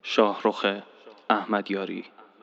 شاهرخ احمدیاری.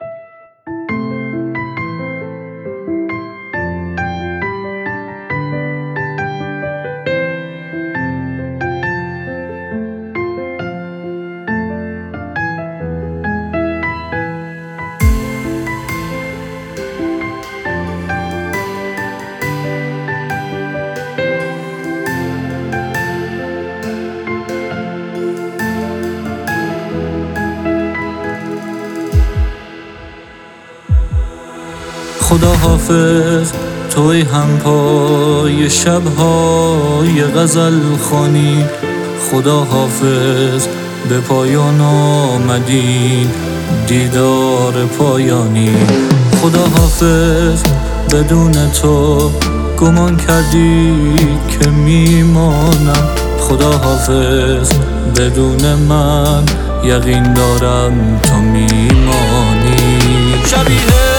خدا حافظ توی هم پای شب‌های غزل خوانی، خدا حافظ به پایان آمدین دیدار پایانی. خدا حافظ بدون تو گمان کردی که میمانم، خدا حافظ بدون من یقین دارم تو میمانی. شبیه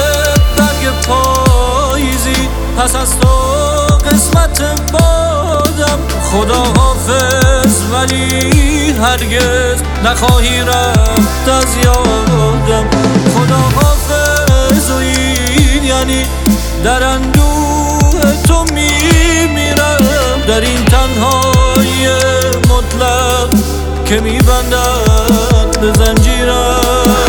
پاییزی پس از تو قسمت بادم، خدا حافظ ولی هرگز نخواهی رفت از یادم. خدا حافظ و این یعنی در اندوه تو میمیرم، در این تنهایی مطلق که میبندد به زنجیرم.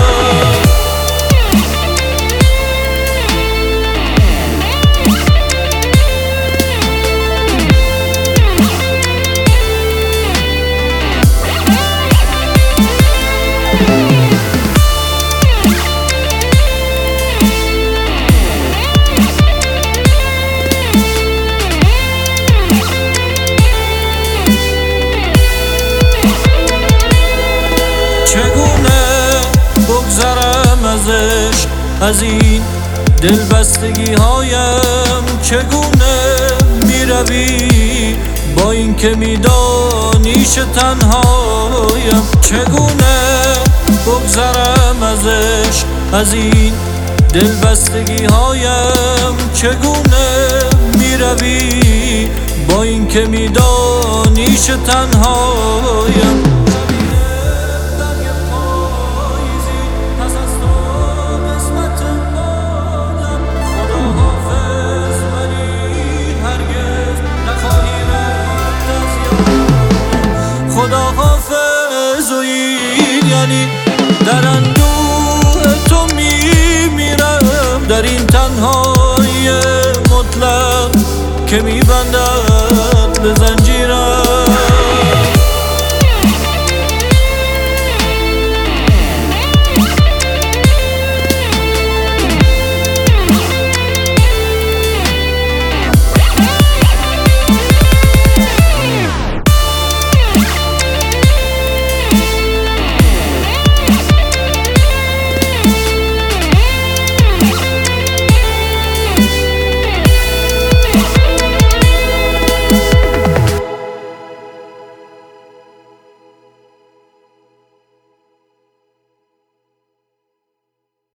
چگونه بگذرم ازش از این دلبستگی هایم، چگونه میروی با این که میدانیش تنهایم. چگونه بگذرم ازش از این دلبستگی هایم، چگونه میروی با این که میدانیش تنهایم. خدا حافظ و این یعنی در اندوه تو میمیرم، در این تنهایی مطلق که میبندد به زنجیرم.